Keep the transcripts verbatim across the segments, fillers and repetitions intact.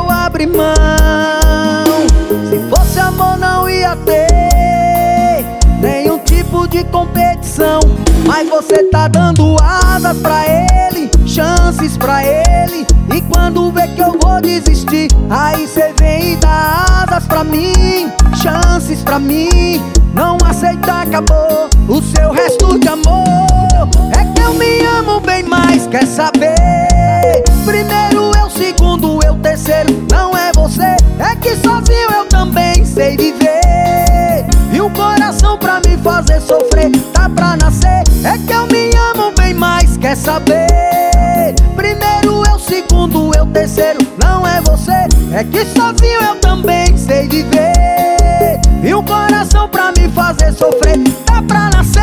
eu abri mão. Se fosse amor não ia ter nenhum tipo de competição. Mas você tá dando asas pra ele, chances pra ele. E quando vê que eu vou desistir, aí cê vem e dá asas pra mim, chances pra mim. Não aceita, acabou o seu resto de amor. É que eu me amo bem mais, quer saber? Primeiro eu, segundo eu, terceiro não é você. É que sozinho eu também sei viver. E o coração pra me fazer sofrer tá pra nascer. É que eu me amo bem mais, quer saber? Primeiro eu, segundo eu, terceiro não é você. É que sozinho eu também sei viver. E o coração pra me fazer sofrer tá pra nascer.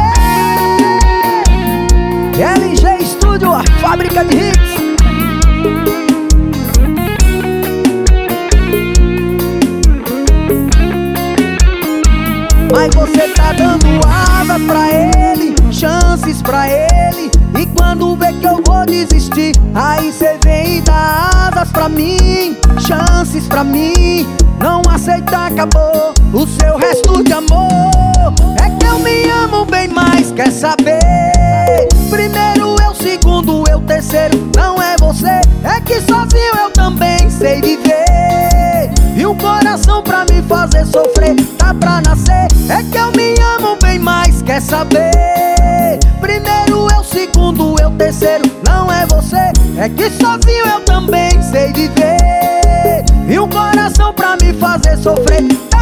L G Studio, a fábrica de hits. Mas você tá dando asas pra ele, chances pra ele. E quando vê que eu vou desistir, aí cê vem e dá asas pra mim, chances pra mim. Não aceita, acabou o seu resto de amor. É que eu me amo bem mais, quer saber? Primeiro eu, segundo eu, terceiro não é você. É que sozinho eu também sei viver. E o coração pra me fazer sofrer tá pra nascer. É que eu me amo bem mais, quer saber? Primeiro eu, segundo eu, terceiro não é você. É que sozinho eu também sei viver. E o coração pra me fazer sofrer